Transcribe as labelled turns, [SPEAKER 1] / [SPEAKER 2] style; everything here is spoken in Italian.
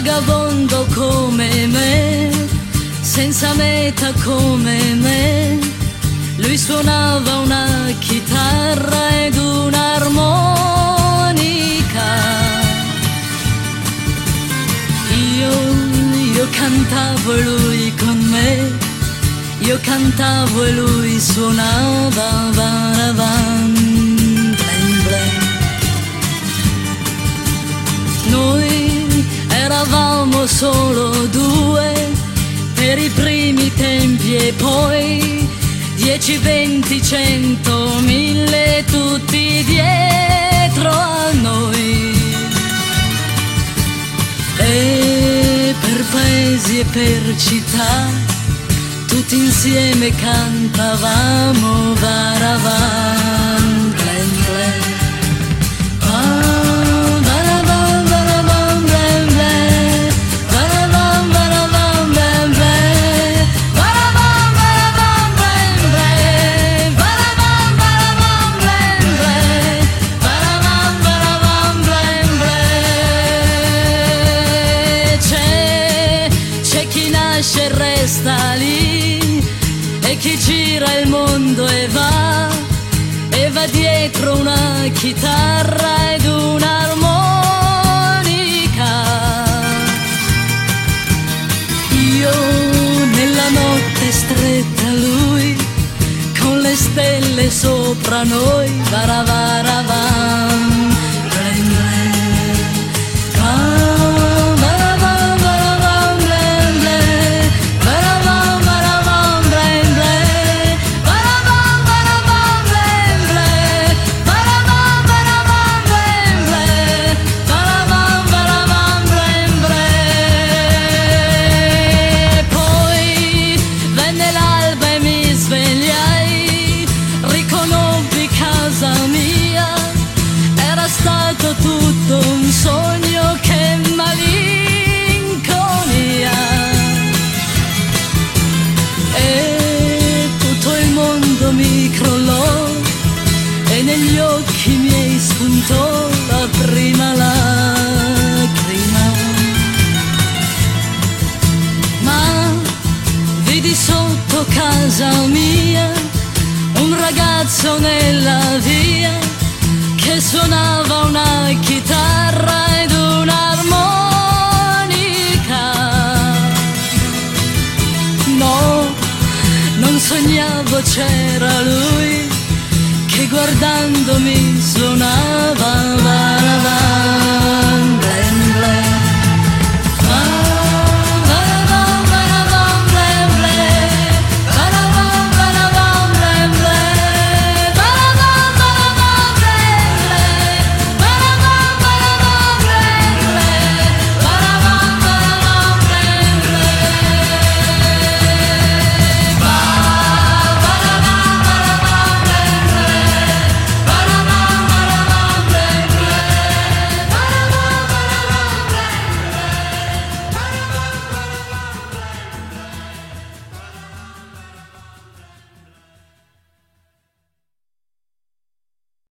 [SPEAKER 1] vagabondo come me, senza meta come me. Lui suonava una chitarra ed un'armonica. Io cantavo e lui con me, io cantavo e lui suonava. Varavan, blen blen. Noi eravamo solo due per i primi tempi e poi 10, 20, 100, 1000 tutti dietro a noi. E per paesi e per città tutti insieme cantavamo. Varavan, blen blen. E resta lì, e chi gira il mondo e va dietro una chitarra ed un'armonica. Io nella notte stretta a lui, con le stelle sopra noi. Varavaravam, blen blen. Tutto un sogno, che malinconia. E tutto il mondo mi crollò e negli occhi miei spuntò la prima lacrima. Ma vidi sotto casa mia un ragazzo nella via che suonava una chitarra ed un'armonica. No, non sognavo, c'era lui che guardandomi suonava.